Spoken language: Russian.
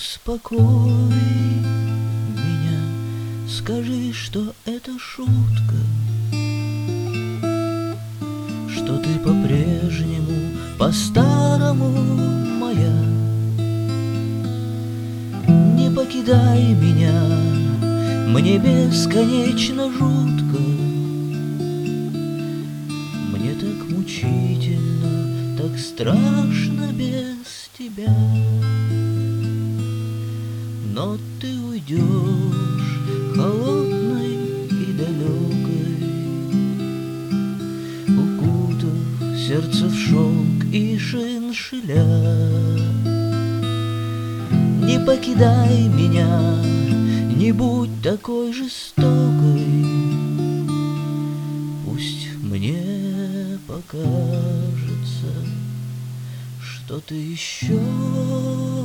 Успокой меня, скажи, что это шутка, что ты по-прежнему, по-старому моя. Не покидай меня, мне бесконечно жутко, мне так мучительно, так страшно без тебя. Но ты уйдешь холодной и далекой, укутав сердце в шелк и шиншиля. Не покидай меня, не будь такой жестокой, пусть мне покажется, что ты еще